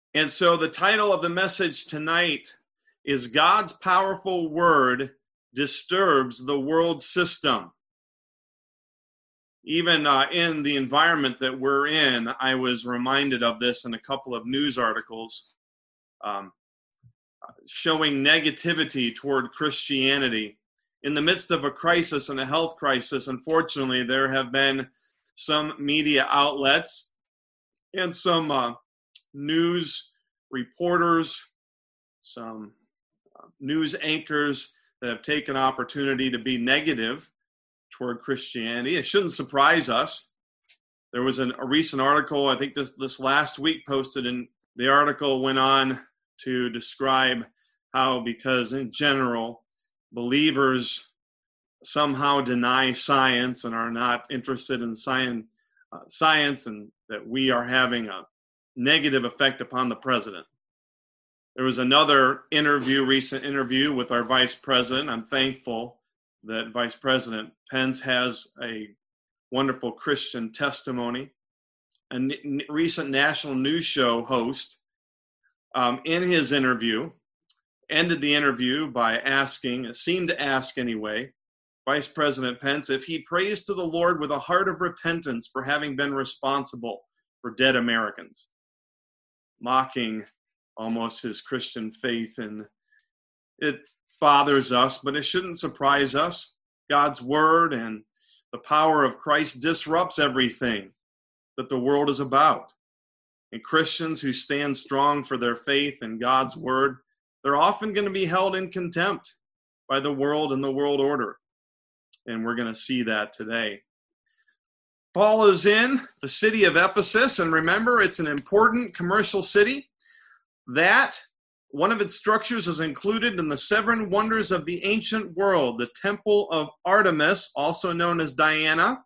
And so the title of the message tonight is God's Powerful Word Disturbs the World System. Even in the environment that we're in, I was reminded of this in a couple of news articles showing negativity toward Christianity. In the midst of a crisis and a health crisis, unfortunately, there have been some media outlets and some news reporters, some news anchors that have taken opportunity to be negative toward Christianity. It shouldn't surprise us. There was a recent article, I think this last week posted, and the article went on to describe how, because in general, believers somehow deny science and are not interested in science, and that we are having a negative effect upon the president. There was another recent interview with our vice president. I'm thankful that Vice President Pence has a wonderful Christian testimony. A recent national news show host, in his interview, ended the interview by seemed to ask anyway, Vice President Pence if he prays to the Lord with a heart of repentance for having been responsible for dead Americans, mocking almost his Christian faith. And it bothers us, but it shouldn't surprise us. God's word and the power of Christ disrupts everything that the world is about. And Christians who stand strong for their faith in God's word, they're often going to be held in contempt by the world and the world order. And we're going to see that today. Paul is in the city of Ephesus, and remember, it's an important commercial city. That one of its structures is included in the 7 wonders of the ancient world, the Temple of Artemis, also known as Diana.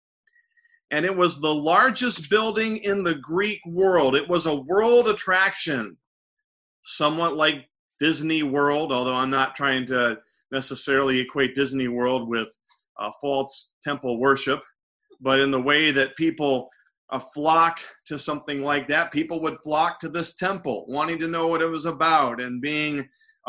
And it was the largest building in the Greek world. It was a world attraction, somewhat like Disney World, although I'm not trying to necessarily equate Disney World with false temple worship, but in the way that people flock to something like that, people would flock to this temple, wanting to know what it was about and being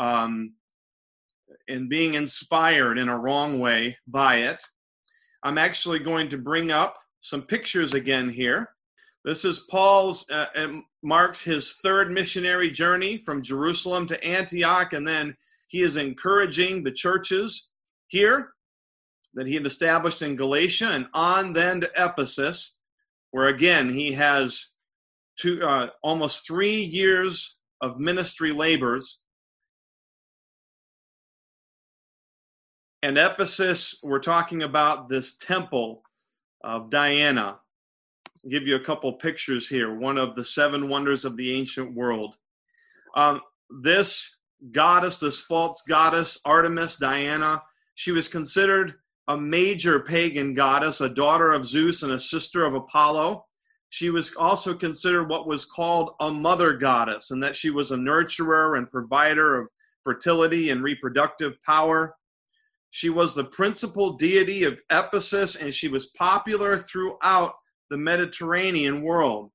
inspired in a wrong way by it. I'm actually going to bring up some pictures again here. This is Paul's, marks his 3rd missionary journey from Jerusalem to Antioch, and then he is encouraging the churches here that he had established in Galatia, and on then to Ephesus, where again he has almost 3 years of ministry labors. And Ephesus, we're talking about this temple of Diana. I'll give you a couple pictures here. One of the 7 wonders of the ancient world. This goddess, this false goddess, Artemis, Diana, she was considered a major pagan goddess, a daughter of Zeus and a sister of Apollo. She was also considered what was called a mother goddess, and that she was a nurturer and provider of fertility and reproductive power. She was the principal deity of Ephesus, and she was popular throughout the Mediterranean world.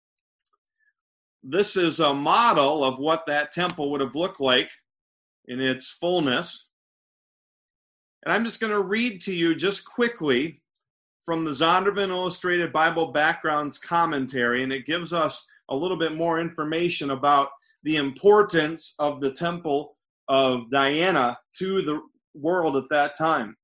This is a model of what that temple would have looked like in its fullness. And I'm just going to read to you just quickly from the Zondervan Illustrated Bible Backgrounds Commentary, and it gives us a little bit more information about the importance of the Temple of Diana to the world at that time.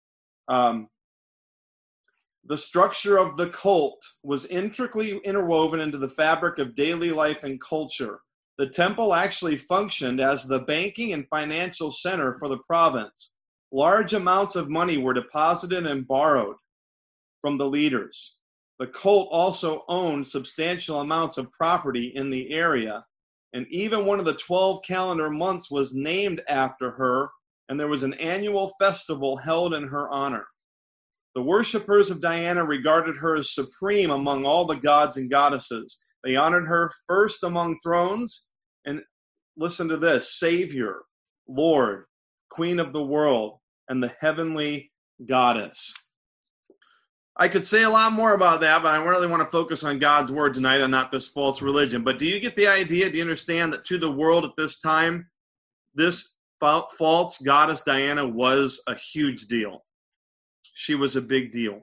The structure of the cult was intricately interwoven into the fabric of daily life and culture. The temple actually functioned as the banking and financial center for the province. Large amounts of money were deposited and borrowed from the leaders. The cult also owned substantial amounts of property in the area, and even one of the 12 calendar months was named after her, and there was an annual festival held in her honor. The worshippers of Diana regarded her as supreme among all the gods and goddesses. They honored her first among thrones, and listen to this, Savior, Lord, Queen of the world, and the heavenly goddess. I could say a lot more about that, but I really want to focus on God's word tonight and not this false religion. But do you get the idea? Do you understand that to the world at this time, this false goddess Diana was a huge deal? She was a big deal.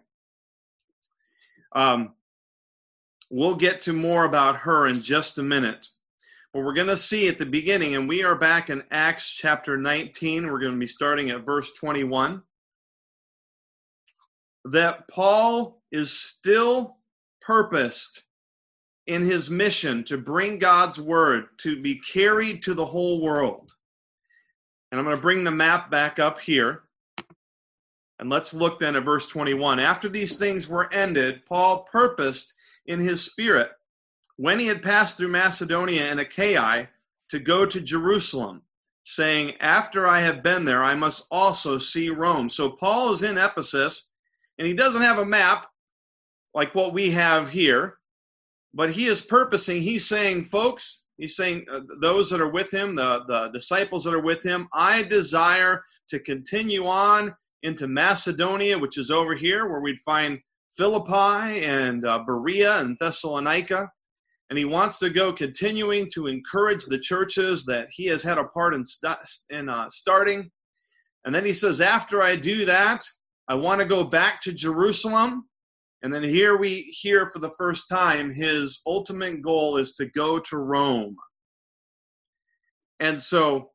We'll get to more about her in just a minute. But we're going to see at the beginning, and we are back in Acts chapter 19. We're going to be starting at verse 21. That Paul is still purposed in his mission to bring God's word to be carried to the whole world. And I'm going to bring the map back up here. And let's look then at verse 21. After these things were ended, Paul purposed in his spirit, when he had passed through Macedonia and Achaia, to go to Jerusalem, saying, after I have been there, I must also see Rome. So Paul is in Ephesus, and he doesn't have a map like what we have here, but he is purposing, he's saying, folks, he's saying, those that are with him, the disciples that are with him, I desire to continue on into Macedonia, which is over here, where we'd find Philippi and Berea and Thessalonica. And he wants to go continuing to encourage the churches that he has had a part in starting. And then he says, after I do that, I want to go back to Jerusalem. And then here we hear for the first time his ultimate goal is to go to Rome. And so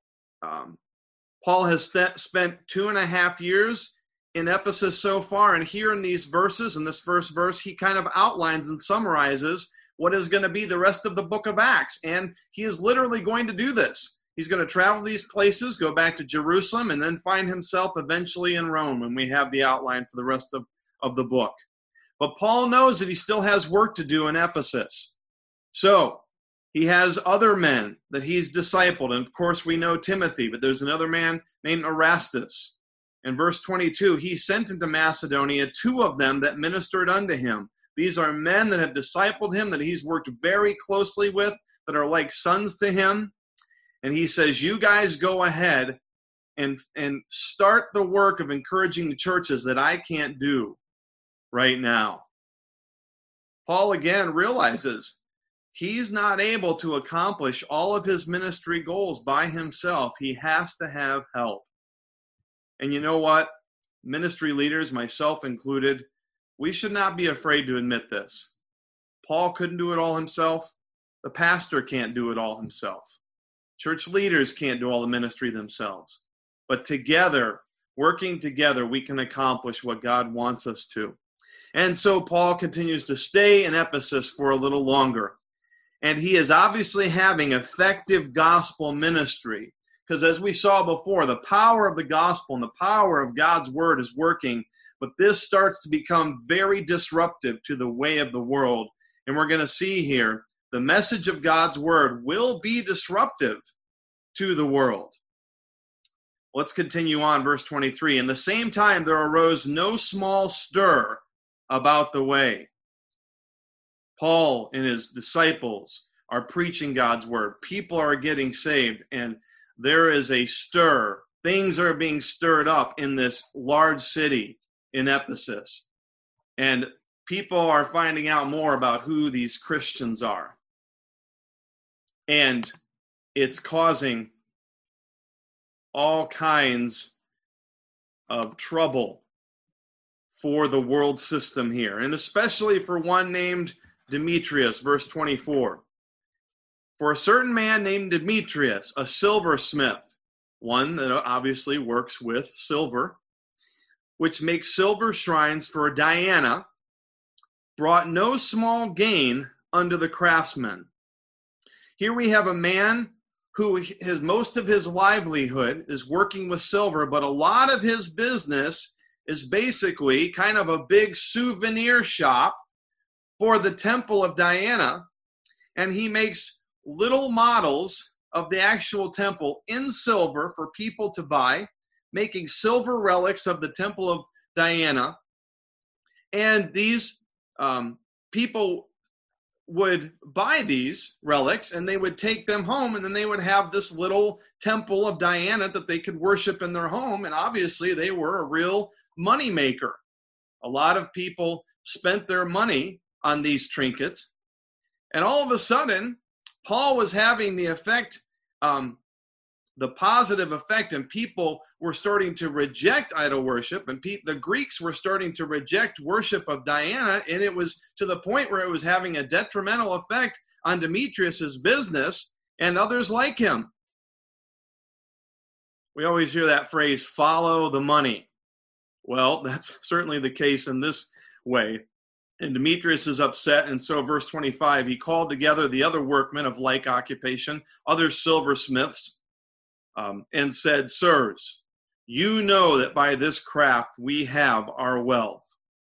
Paul has spent 2.5 years in Ephesus so far. And here in these verses, in this first verse, he kind of outlines and summarizes what is going to be the rest of the book of Acts. And he is literally going to do this. He's going to travel these places, go back to Jerusalem, and then find himself eventually in Rome when we have the outline for the rest of the book. But Paul knows that he still has work to do in Ephesus. So he has other men that he's discipled. And of course, we know Timothy, but there's another man named Erastus. In verse 22, he sent into Macedonia 2 of them that ministered unto him. These are men that have discipled him, that he's worked very closely with, that are like sons to him. And he says, you guys go ahead and start the work of encouraging the churches that I can't do right now. Paul again realizes he's not able to accomplish all of his ministry goals by himself. He has to have help. And you know what? Ministry leaders, myself included, we should not be afraid to admit this. Paul couldn't do it all himself. The pastor can't do it all himself. Church leaders can't do all the ministry themselves. But together, working together, we can accomplish what God wants us to. And so Paul continues to stay in Ephesus for a little longer. And he is obviously having effective gospel ministry. Because as we saw before, the power of the gospel and the power of God's word is working. But this starts to become very disruptive to the way of the world. And we're going to see here, the message of God's word will be disruptive to the world. Let's continue on, verse 23. In the same time, there arose no small stir about the way. Paul and his disciples are preaching God's word. People are getting saved, and there is a stir. Things are being stirred up in this large city in Ephesus. And people are finding out more about who these Christians are. And it's causing all kinds of trouble for the world system here, and especially for one named Demetrius, verse 24. For a certain man named Demetrius, a silversmith, one that obviously works with silver, which makes silver shrines for Diana, brought no small gain unto the craftsmen. Here we have a man who most of his livelihood is working with silver, but a lot of his business is basically kind of a big souvenir shop for the temple of Diana, and he makes little models of the actual temple in silver for people to buy, making silver relics of the temple of Diana. And these people would buy these relics and they would take them home, and then they would have this little temple of Diana that they could worship in their home. And obviously they were a real money maker. A lot of people spent their money on these trinkets. And all of a sudden, Paul was having the effect, the positive effect, and people were starting to reject idol worship, and the Greeks were starting to reject worship of Diana, and it was to the point where it was having a detrimental effect on Demetrius's business and others like him. We always hear that phrase, follow the money. Well, that's certainly the case in this way. And Demetrius is upset, and so verse 25, he called together the other workmen of like occupation, other silversmiths, and said, Sirs, you know that by this craft we have our wealth.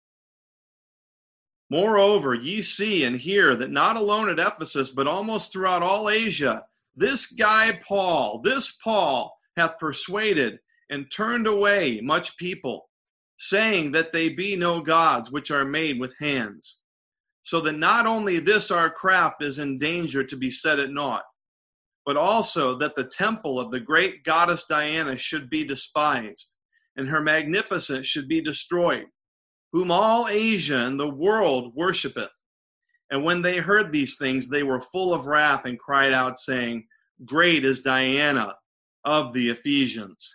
Moreover, ye see and hear that not alone at Ephesus, but almost throughout all Asia, this guy Paul, hath persuaded and turned away much people, saying that they be no gods which are made with hands. So that not only this our craft is in danger to be set at naught, but also that the temple of the great goddess Diana should be despised, and her magnificence should be destroyed, whom all Asia and the world worshipeth. And when they heard these things, they were full of wrath and cried out, saying, Great is Diana of the Ephesians.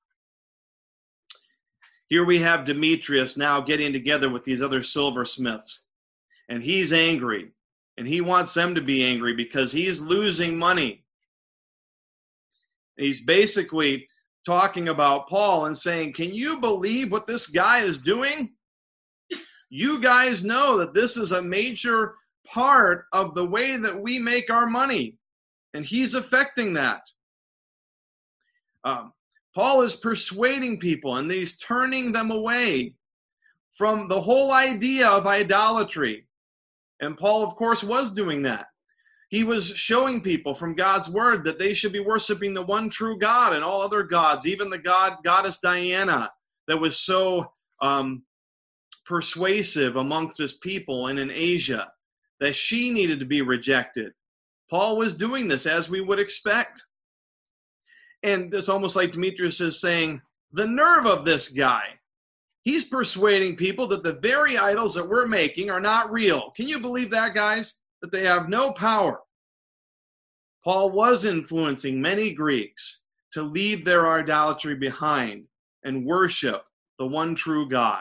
Here we have Demetrius now getting together with these other silversmiths, and he's angry, and he wants them to be angry because he's losing money. He's basically talking about Paul and saying, can you believe what this guy is doing? You guys know that this is a major part of the way that we make our money, and he's affecting that. Paul is persuading people, and he's turning them away from the whole idea of idolatry. And Paul, of course, was doing that. He was showing people from God's word that they should be worshiping the one true God and all other gods, even the goddess Diana that was so persuasive amongst his people and in Asia, that she needed to be rejected. Paul was doing this as we would expect. And it's almost like Demetrius is saying, the nerve of this guy. He's persuading people that the very idols that we're making are not real. Can you believe that, guys? That they have no power. Paul was influencing many Greeks to leave their idolatry behind and worship the one true God.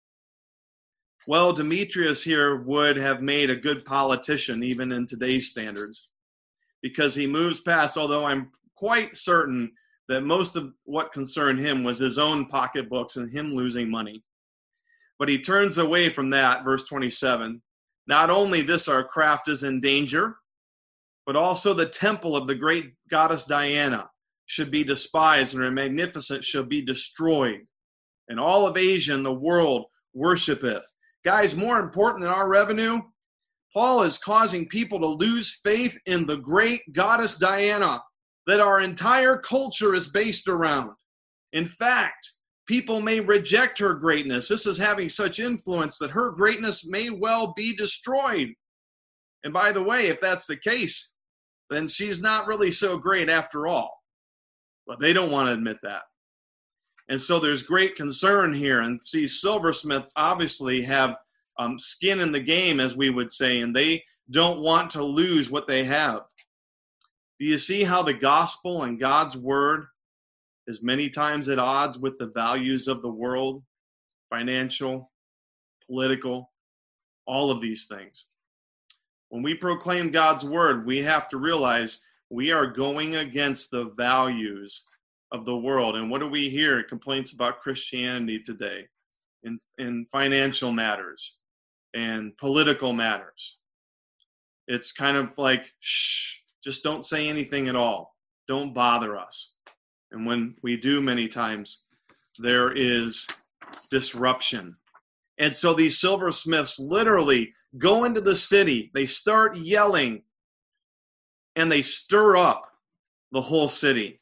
Well, Demetrius here would have made a good politician even in today's standards, because he moves past, although I'm quite certain that most of what concerned him was his own pocketbooks and him losing money. But he turns away from that, verse 27. Not only this, our craft is in danger, but also the temple of the great goddess Diana should be despised, and her magnificence shall be destroyed. And all of Asia and the world worshipeth. Guys, more important than our revenue, Paul is causing people to lose faith in the great goddess Diana that our entire culture is based around. In fact, people may reject her greatness. This is having such influence that her greatness may well be destroyed. And by the way, if that's the case, then she's not really so great after all. But they don't want to admit that. And so there's great concern here. And see, silversmiths obviously have skin in the game, as we would say, and they don't want to lose what they have. Do you see how the gospel and God's word is many times at odds with the values of the world, financial, political, all of these things? When we proclaim God's word, we have to realize we are going against the values of the world. And what do we hear? Complaints about Christianity today in financial matters and political matters. It's kind of like, shh, just don't say anything at all. Don't bother us. And when we do, many times, there is disruption. And so these silversmiths literally go into the city, they start yelling, and they stir up the whole city.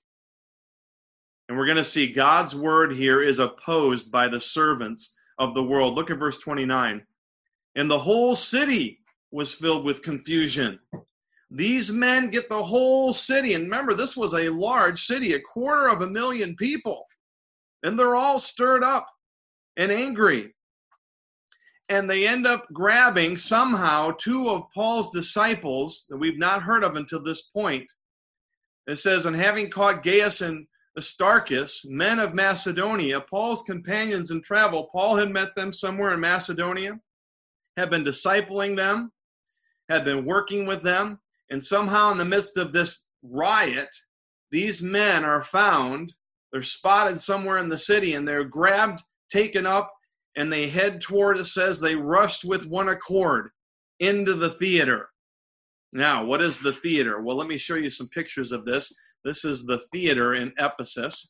And we're going to see God's word here is opposed by the servants of the world. Look at verse 29. And the whole city was filled with confusion. These men get the whole city. And remember, this was a large city, 250,000 people. And they're all stirred up and angry. and they end up grabbing somehow two of Paul's disciples that we've not heard of until this point. It says, and having caught Gaius and Aristarchus, men of Macedonia, Paul's companions in travel, Paul had met them somewhere in Macedonia, had been discipling them, had been working with them, and somehow in the midst of this riot, these men are found, they're spotted somewhere in the city, and they're grabbed, taken up, and they head toward, it says, they rushed with one accord into the theater. Now, what is the theater? Well, let me show you some pictures of this. This is the theater in Ephesus.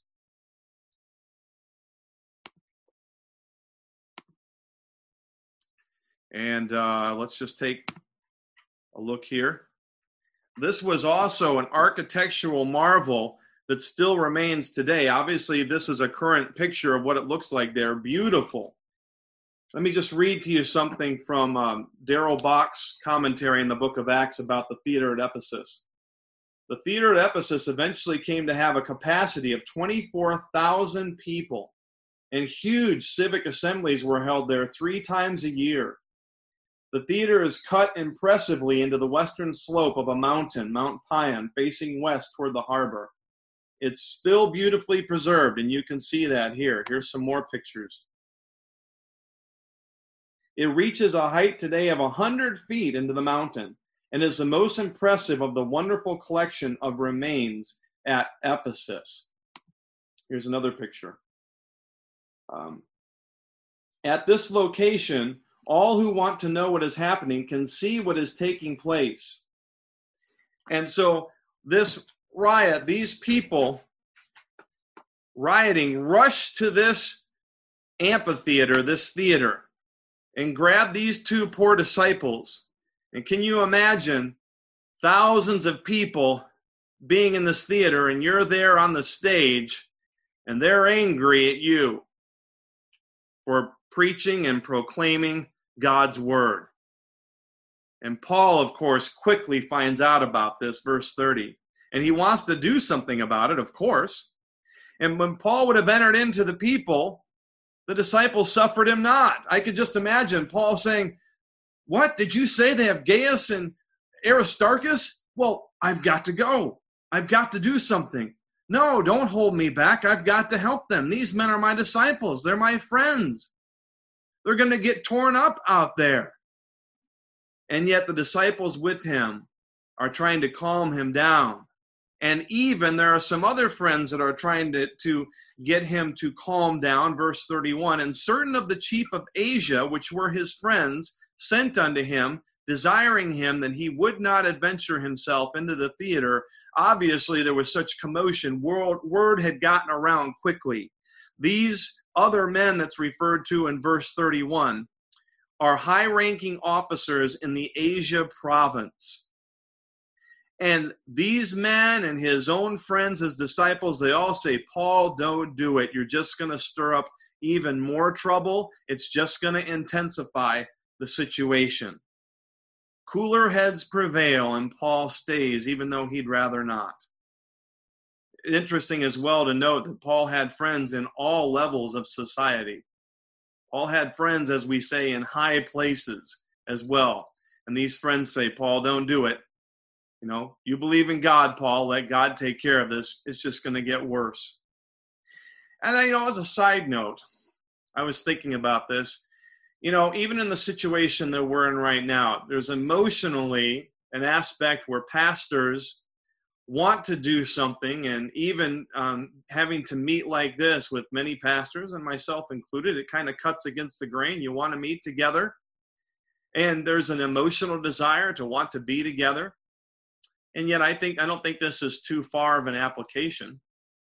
And let's just take a look here. This was also an architectural marvel that still remains today. Obviously, this is a current picture of what it looks like there. Beautiful. Let me just read to you something from Darrell Bock's commentary in the book of Acts about the theater at Ephesus. The theater at Ephesus eventually came to have a capacity of 24,000 people, and huge civic assemblies were held there 3 times a year. The theater is cut impressively into the western slope of a mountain, Mount Pion, facing west toward the harbor. It's still beautifully preserved, and you can see that here. Here's some more pictures. It reaches a height today of 100 feet into the mountain and is the most impressive of the wonderful collection of remains at Ephesus. Here's another picture. At this location, all who want to know what is happening can see what is taking place. And so this riot, these people rioting, rush to this amphitheater, this theater, and grab these 2 poor disciples. And can you imagine thousands of people being in this theater, and you're there on the stage, and they're angry at you for preaching and proclaiming God's word. And Paul, of course, quickly finds out about this, verse 30. And he wants to do something about it, of course. And when Paul would have entered into the people, the disciples suffered him not. I could just imagine Paul saying, what, did you say they have Gaius and Aristarchus? Well, I've got to go. I've got to do something. No, don't hold me back. I've got to help them. These men are my disciples. They're my friends. They're going to get torn up out there. And yet the disciples with him are trying to calm him down. And even there are some other friends that are trying to get him to calm down. Verse 31, and certain of the chief of Asia, which were his friends, sent unto him, desiring him that he would not adventure himself into the theater. Obviously, there was such commotion. Word had gotten around quickly. These other men that's referred to in verse 31 are high-ranking officers in the Asia province. And these men and his own friends, his disciples, they all say, Paul, don't do it. You're just going to stir up even more trouble. It's just going to intensify the situation. Cooler heads prevail, and Paul stays, even though he'd rather not. Interesting as well to note that Paul had friends in all levels of society. Paul had friends, as we say, in high places as well. And these friends say, Paul, don't do it. You know, you believe in God, Paul. Let God take care of this. It's just going to get worse. And then, as a side note, I was thinking about this. Even in the situation that we're in right now, there's emotionally an aspect where pastors want to do something, and even having to meet like this with many pastors, and myself included, it kind of cuts against the grain. You want to meet together, and there's an emotional desire to want to be together. And yet I don't think this is too far of an application.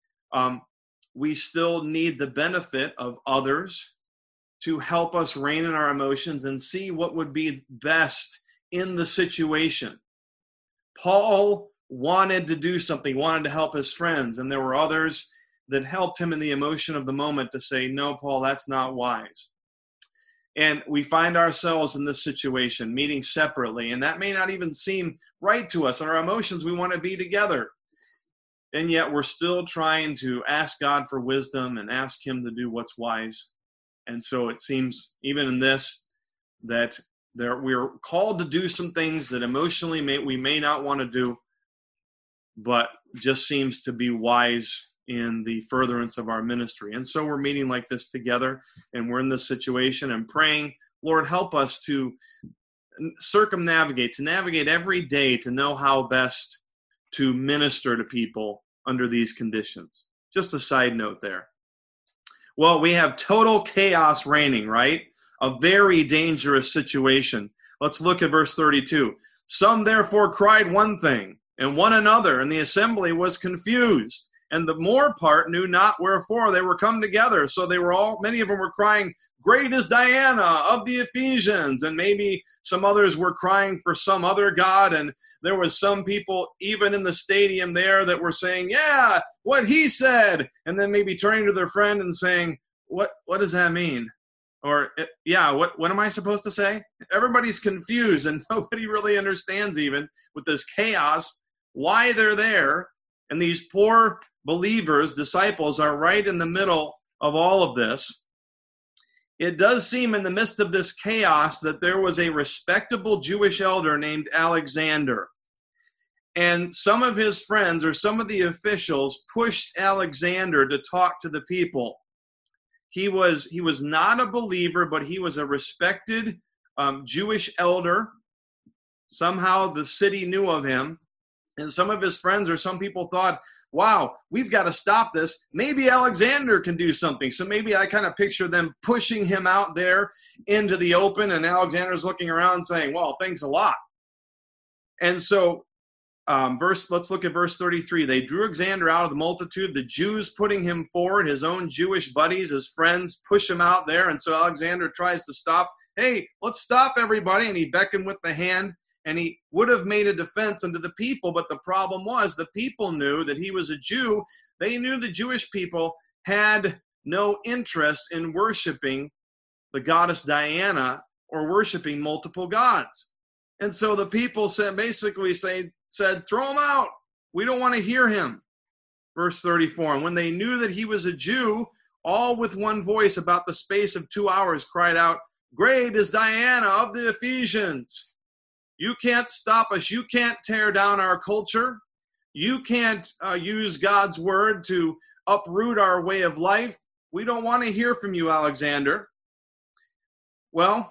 We still need the benefit of others to help us rein in our emotions and see what would be best in the situation. Paul wanted to do something, wanted to help his friends, and there were others that helped him in the emotion of the moment to say, no, Paul, that's not wise. And we find ourselves in this situation, meeting separately, and that may not even seem right to us. In our emotions, we want to be together. And yet we're still trying to ask God for wisdom and ask him to do what's wise. And so it seems, even in this, that we're called to do some things that emotionally we may not want to do, but just seems to be wise in the furtherance of our ministry. And so we're meeting like this together, and we're in this situation and praying, Lord, help us to circumnavigate, to navigate every day, to know how best to minister to people under these conditions. Just a side note there. Well, we have total chaos reigning, right? A very dangerous situation. Let's look at verse 32. Some therefore cried one thing, and one another, and the assembly was confused. And the more part knew not wherefore they were come together. So they were many of them were crying, "Great is Diana of the Ephesians." And maybe some others were crying for some other god. And there was some people even in the stadium there that were saying, "Yeah, what he said." And then maybe turning to their friend and saying, what does that mean? Or, yeah, what am I supposed to say? Everybody's confused, and nobody really understands, even with this chaos, why they're there. And these poor believers, disciples, are right in the middle of all of this. It does seem in the midst of this chaos that there was a respectable Jewish elder named Alexander. And some of his friends, or some of the officials, pushed Alexander to talk to the people. He was not a believer, but he was a respected Jewish elder. Somehow the city knew of him. And some of his friends, or some people, thought, wow, we've got to stop this. Maybe Alexander can do something. So maybe I kind of picture them pushing him out there into the open, and Alexander's looking around saying, well, thanks a lot. And so let's look at verse 33. They drew Alexander out of the multitude, the Jews putting him forward, his own Jewish buddies, his friends, push him out there. And so Alexander tries to stop. Hey, let's stop everybody. And he beckoned with the hand. And he would have made a defense unto the people, but the problem was the people knew that he was a Jew. They knew the Jewish people had no interest in worshiping the goddess Diana or worshiping multiple gods. And so the people said, throw him out. We don't want to hear him. Verse 34, and when they knew that he was a Jew, all with one voice about the space of 2 hours cried out, "Great is Diana of the Ephesians." You can't stop us. You can't tear down our culture. You can't use God's word to uproot our way of life. We don't want to hear from you, Alexander. Well,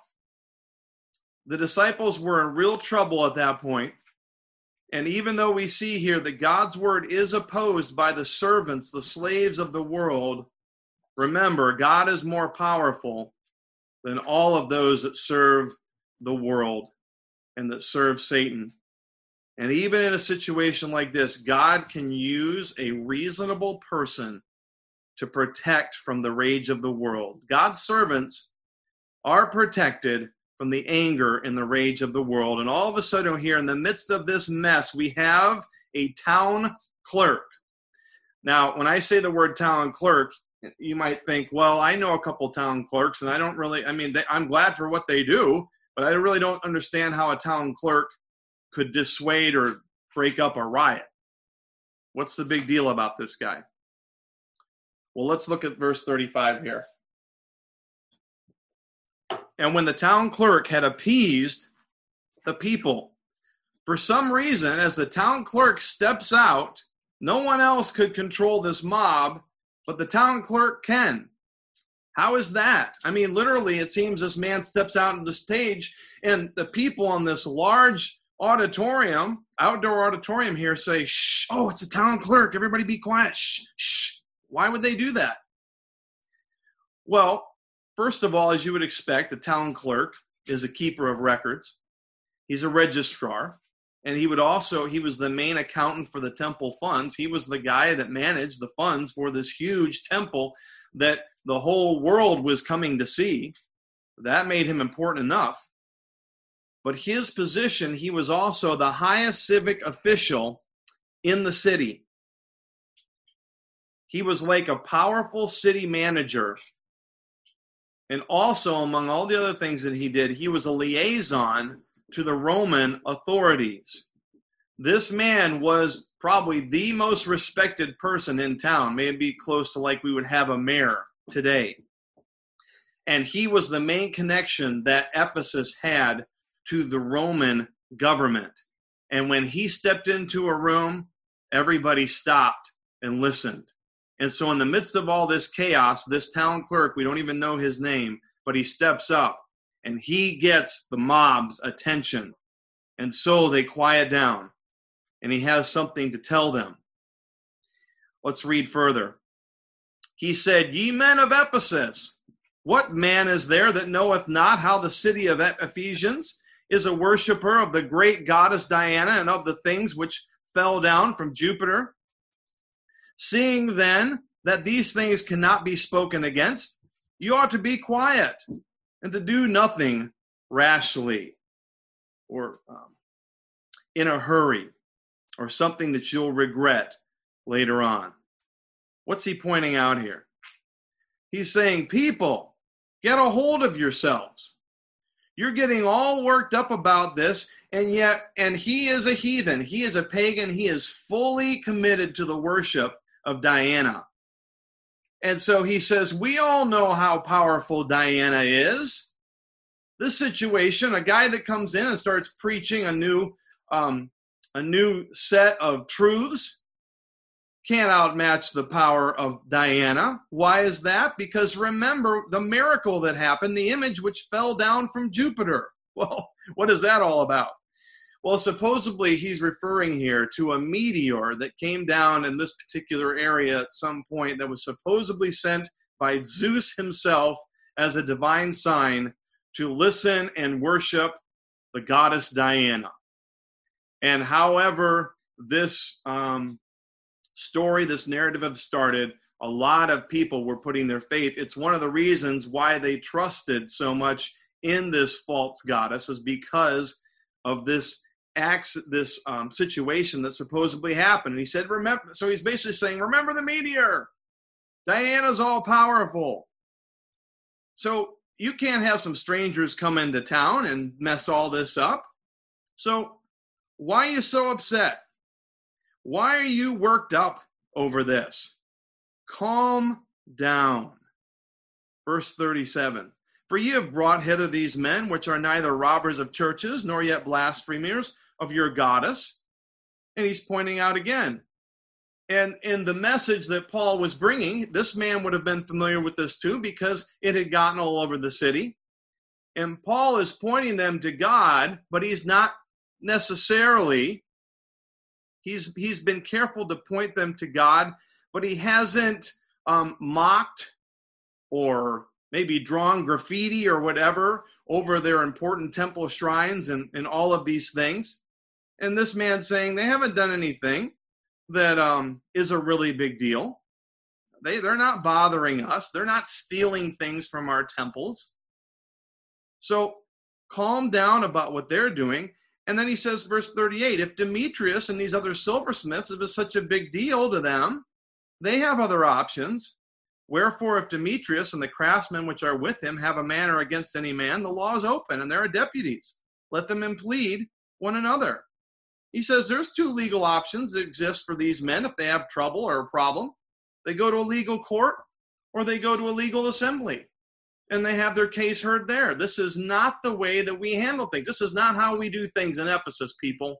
the disciples were in real trouble at that point. And even though we see here that God's word is opposed by the servants, the slaves of the world, remember, God is more powerful than all of those that serve the world and that serve Satan. And even in a situation like this, God can use a reasonable person to protect from the rage of the world. God's servants are protected from the anger and the rage of the world. And all of a sudden here, in the midst of this mess, we have a town clerk. Now, when I say the word town clerk, you might think, well, I know a couple town clerks, and I don't really, I'm glad for what they do, but I really don't understand how a town clerk could dissuade or break up a riot. What's the big deal about this guy? Well, let's look at verse 35 here. And when the town clerk had appeased the people, for some reason, as the town clerk steps out, no one else could control this mob, but the town clerk can. How is that? Literally, it seems this man steps out on the stage, and the people in this large auditorium, outdoor auditorium here, say, shh, oh, it's a town clerk. Everybody be quiet. Shh, shh. Why would they do that? Well, first of all, as you would expect, a town clerk is a keeper of records. He's a registrar. And he was the main accountant for the temple funds. He was the guy that managed the funds for this huge temple that the whole world was coming to see. That made him important enough. But his position, he was also the highest civic official in the city. He was like a powerful city manager. And also, among all the other things that he did, he was a liaison to the Roman authorities. This man was probably the most respected person in town, maybe close to like we would have a mayor today. And he was the main connection that Ephesus had to the Roman government. And when he stepped into a room, everybody stopped and listened. And so in the midst of all this chaos, this town clerk, we don't even know his name, but he steps up and he gets the mob's attention. And so they quiet down and he has something to tell them. Let's read further. He said, "Ye men of Ephesus, what man is there that knoweth not how the city of Ephesians is a worshiper of the great goddess Diana and of the things which fell down from Jupiter? Seeing then that these things cannot be spoken against, you ought to be quiet and to do nothing rashly or in a hurry or something that you'll regret later on." What's he pointing out here? He's saying, people, get a hold of yourselves. You're getting all worked up about this, and he is a heathen. He is a pagan. He is fully committed to the worship of Diana. And so he says, we all know how powerful Diana is. This situation, a guy that comes in and starts preaching a new set of truths, can't outmatch the power of Diana. Why is that? Because remember the miracle that happened, the image which fell down from Jupiter. Well, what is that all about? Well, supposedly he's referring here to a meteor that came down in this particular area at some point that was supposedly sent by Zeus himself as a divine sign to listen and worship the goddess Diana. And however this story, this narrative have started, a lot of people were putting their faith. It's one of the reasons why they trusted so much in this false goddess, is because of this situation that supposedly happened. And he said, remember, so he's basically saying, remember the meteor. Diana's all powerful. So you can't have some strangers come into town and mess all this up. So why are you so upset? Why are you worked up over this? Calm down. Verse 37. For ye have brought hither these men, which are neither robbers of churches, nor yet blasphemers of your goddess. And he's pointing out again. And in the message that Paul was bringing, this man would have been familiar with this too, because it had gotten all over the city. And Paul is pointing them to God, but he's not necessarily... He's been careful to point them to God, but he hasn't mocked or maybe drawn graffiti or whatever over their important temple shrines and all of these things. And this man's saying they haven't done anything that is a really big deal. They're not bothering us. They're not stealing things from our temples. So calm down about what they're doing. And then he says, verse 38, if Demetrius and these other silversmiths, if it's such a big deal to them, they have other options. Wherefore, if Demetrius and the craftsmen which are with him have a manner against any man, the law is open, and there are deputies. Let them implead one another. He says there's two legal options that exist for these men if they have trouble or a problem. They go to a legal court, or they go to a legal assembly. And they have their case heard there. This is not the way that we handle things. This is not how we do things in Ephesus, people.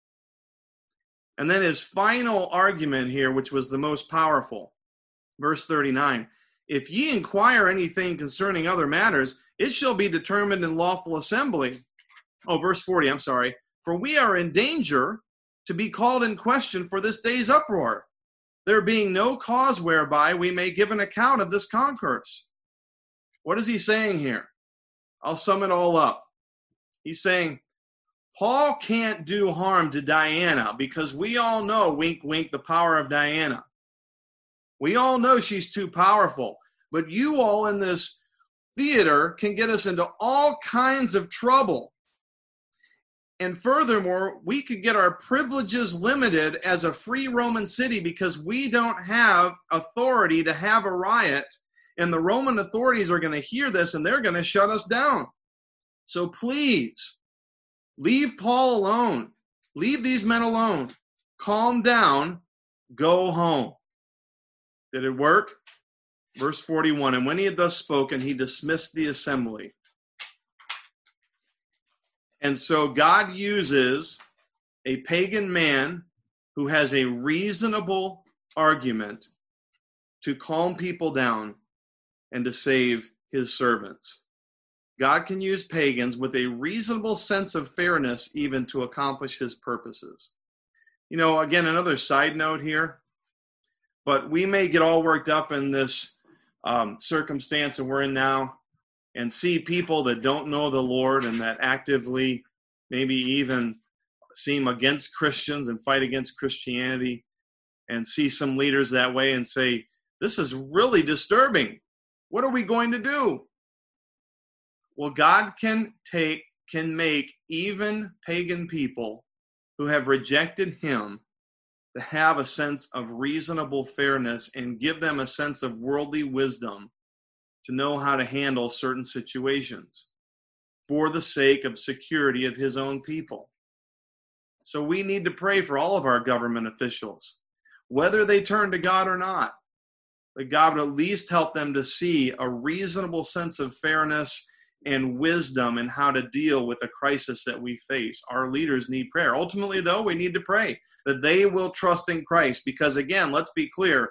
And then his final argument here, which was the most powerful, verse 39, if ye inquire anything concerning other matters, it shall be determined in lawful assembly. Oh, verse 40, I'm sorry. For we are in danger to be called in question for this day's uproar, there being no cause whereby we may give an account of this concourse. What is he saying here? I'll sum it all up. He's saying, Paul can't do harm to Diana because we all know, wink, wink, the power of Diana. We all know she's too powerful. But you all in this theater can get us into all kinds of trouble. And furthermore, we could get our privileges limited as a free Roman city because we don't have authority to have a riot. And the Roman authorities are going to hear this and they're going to shut us down. So please, leave Paul alone. Leave these men alone. Calm down. Go home. Did it work? Verse 41, and when he had thus spoken, he dismissed the assembly. And so God uses a pagan man who has a reasonable argument to calm people down and to save his servants. God can use pagans with a reasonable sense of fairness even to accomplish his purposes. You know, again, another side note here, but we may get all worked up in this circumstance that we're in now and see people that don't know the Lord and that actively maybe even seem against Christians and fight against Christianity, and see some leaders that way and say, this is really disturbing. What are we going to do? Well, God can make even pagan people who have rejected him to have a sense of reasonable fairness and give them a sense of worldly wisdom to know how to handle certain situations for the sake of security of his own people. So we need to pray for all of our government officials, whether they turn to God or not, that God would at least help them to see a reasonable sense of fairness and wisdom in how to deal with the crisis that we face. Our leaders need prayer. Ultimately, though, we need to pray that they will trust in Christ, because, again, let's be clear,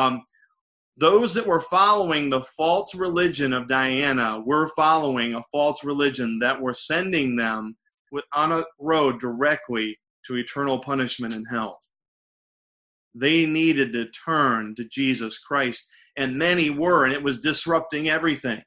those that were following the false religion of Diana were following a false religion that were sending them on a road directly to eternal punishment in hell. They needed to turn to Jesus Christ, and many were, and it was disrupting everything.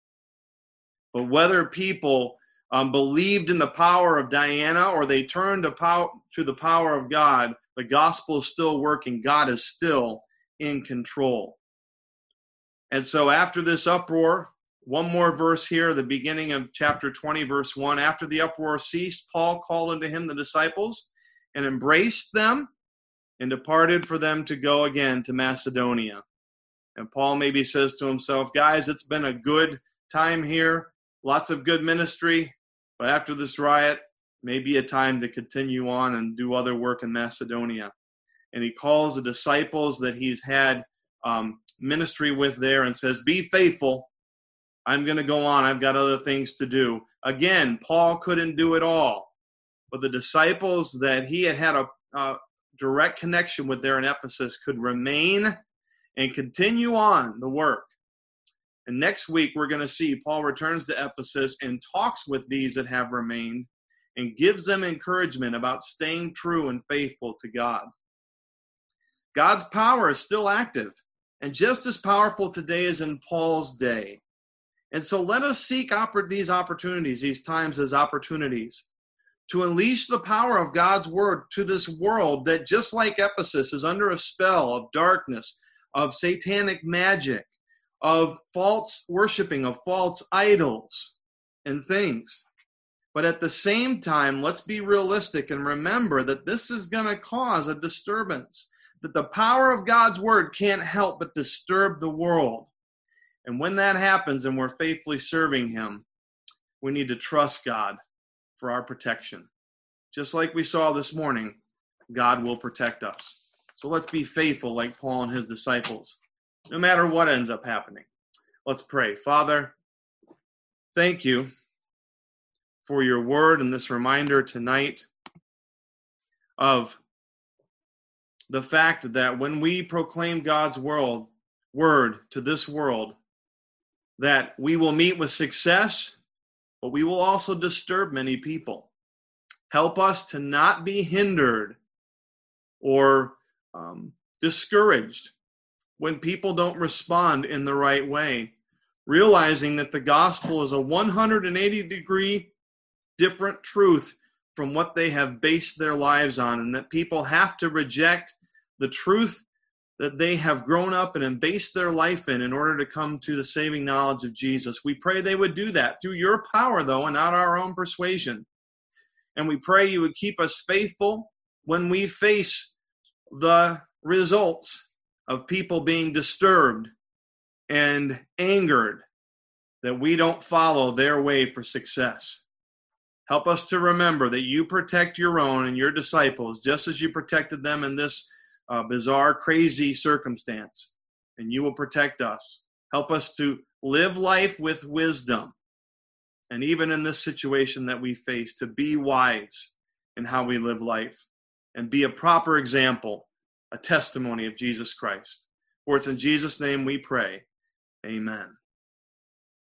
But whether people believed in the power of Diana or they turned to the power of God, the gospel is still working. God is still in control. And so after this uproar, one more verse here, the beginning of chapter 20, verse 1. After the uproar ceased, Paul called unto him the disciples and embraced them and departed for them to go again to Macedonia. And Paul maybe says to himself, guys, it's been a good time here, lots of good ministry, but after this riot, maybe a time to continue on and do other work in Macedonia. And he calls the disciples that he's had ministry with there and says, be faithful. I'm going to go on. I've got other things to do. Again, Paul couldn't do it all. But the disciples that he had a direct connection with there in Ephesus could remain and continue on the work. And next week, we're going to see Paul returns to Ephesus and talks with these that have remained and gives them encouragement about staying true and faithful to God. God's power is still active and just as powerful today as in Paul's day. And so let us seek these opportunities, these times as opportunities, to unleash the power of God's word to this world that, just like Ephesus, is under a spell of darkness, of satanic magic, of false worshiping, of false idols and things. But at the same time, let's be realistic and remember that this is going to cause a disturbance, that the power of God's word can't help but disturb the world. And when that happens and we're faithfully serving him, we need to trust God for our protection. Just like we saw this morning, God will protect us. So let's be faithful like Paul and his disciples, no matter what ends up happening. Let's pray. Father, thank you for your word and this reminder tonight of the fact that when we proclaim God's word to this world, that we will meet with success, but we will also disturb many people. Help us to not be hindered or discouraged when people don't respond in the right way, realizing that the gospel is a 180-degree different truth from what they have based their lives on, and that people have to reject the truth that they have grown up and based their life in order to come to the saving knowledge of Jesus. We pray they would do that through your power, though, and not our own persuasion. And we pray you would keep us faithful when we face the results of people being disturbed and angered, that we don't follow their way for success. Help us to remember that you protect your own and your disciples just as you protected them in this bizarre, crazy circumstance. and you will protect us. Help us to live life with wisdom. And even in this situation that we face, to be wise in how we live life and be a proper example, a testimony of Jesus Christ. For it's in Jesus' name we pray. Amen.